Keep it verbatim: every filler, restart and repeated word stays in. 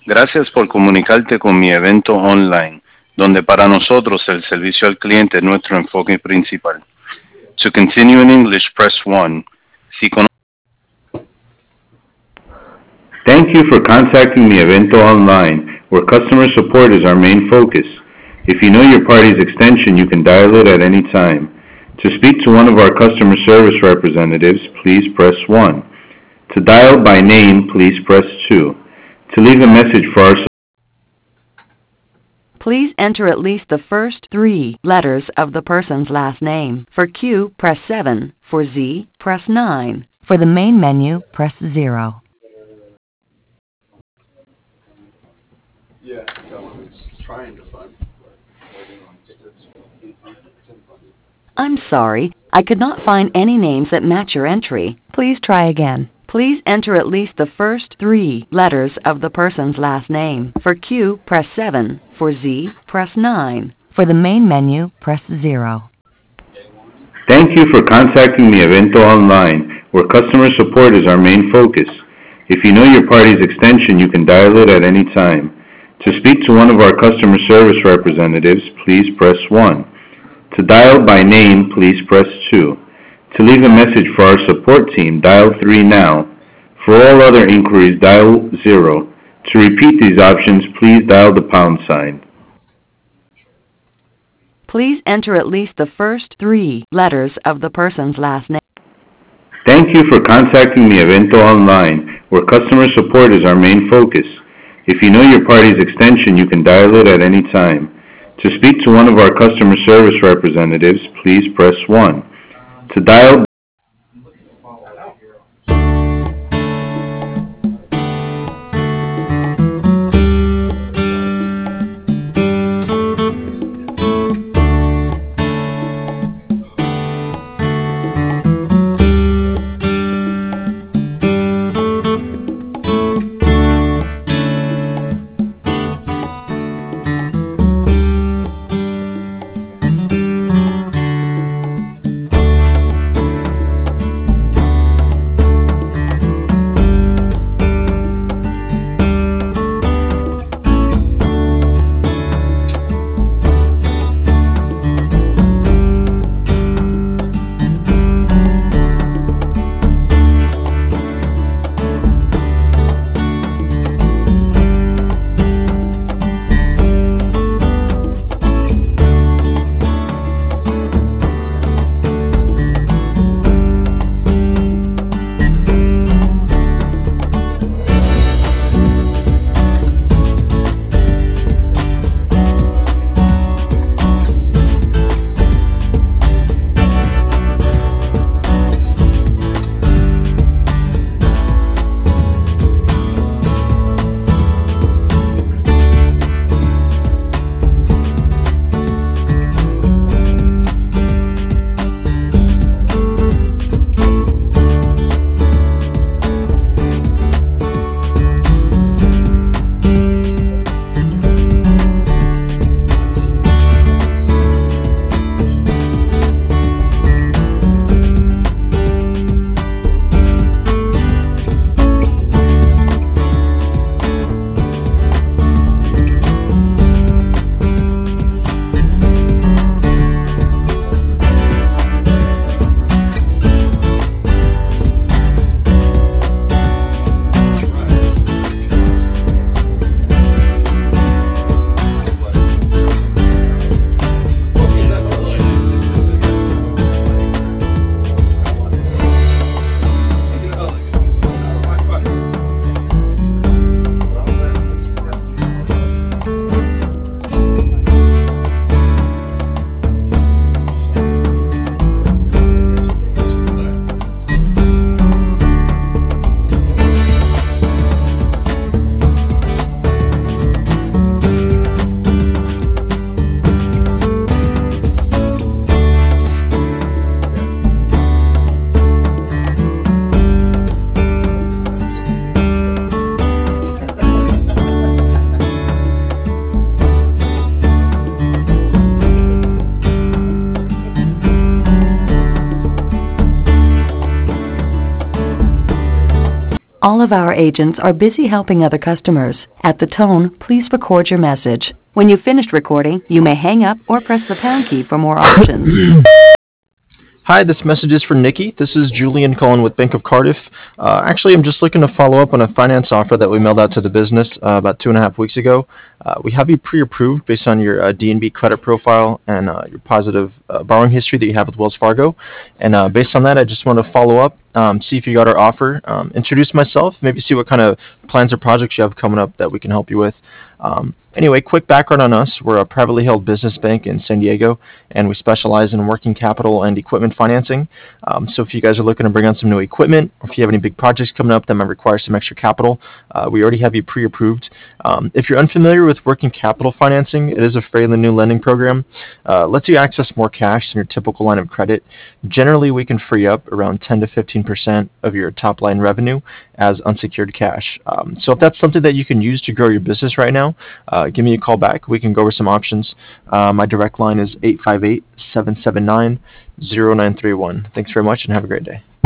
Gracias por comunicarte con mi evento online, donde para nosotros el servicio al cliente es nuestro enfoque principal. To continue in English, press one. Si cono- Thank you for contacting mi evento online, where customer support is our main focus. If you know your party's extension, you can dial it at any time. To speak to one of our customer service representatives, please press one. To dial by name, please press two. To leave a message for our Please enter at least the first three letters of the person's last name. For Q, press seven. For Z, press nine. For the main menu, press zero. Yeah, someone who's trying to fund, but holding on to it. I'm sorry, I could not find any names that match your entry. Please try again. Please enter at least the first three letters of the person's last name. For Q, press seven. For Z, press nine. For the main menu, press zero. Thank you for contacting mi evento online, where customer support is our main focus. If you know your party's extension, you can dial it at any time. To speak to one of our customer service representatives, please press one. To dial by name, please press two. To leave a message for our support team, dial three now. For all other inquiries, dial zero. To repeat these options, please dial the pound sign. Please enter at least the first three letters of the person's last name. Thank you for contacting mi evento online, where customer support is our main focus. If you know your party's extension, you can dial it at any time. To speak to one of our customer service representatives, please press one. To dial All of our agents are busy helping other customers. At the tone, please record your message. When you've finished recording, you may hang up or press the pound key for more options. Hi, this message is for Nikki. This is Julian calling with Bank of Cardiff. Uh, actually, I'm just looking to follow up on a finance offer that we mailed out to the business uh, about two and a half weeks ago. Uh, we have you pre-approved based on your uh, D N B credit profile and uh, your positive uh, borrowing history that you have with Wells Fargo. And uh, based on that, I just want to follow up, um, see if you got our offer, um, introduce myself, maybe see what kind of plans or projects you have coming up that we can help you with. Um, anyway, quick background on us. We're a privately held business bank in San Diego, and we specialize in working capital and equipment financing. Um, so if you guys are looking to bring on some new equipment, or if you have any big projects coming up that might require some extra capital, uh, we already have you pre-approved. Um, if you're unfamiliar with working capital financing, it is a fairly new lending program. Uh, lets you access more cash than your typical line of credit. Generally, we can free up around ten to fifteen percent of your top line revenue as unsecured cash. Um, so if that's something that you can use to grow your business right now, uh, give me a call back. We can go over some options. Uh, my direct line is eight five eight, seven seven nine, zero nine three one. Thanks very much and have a great day.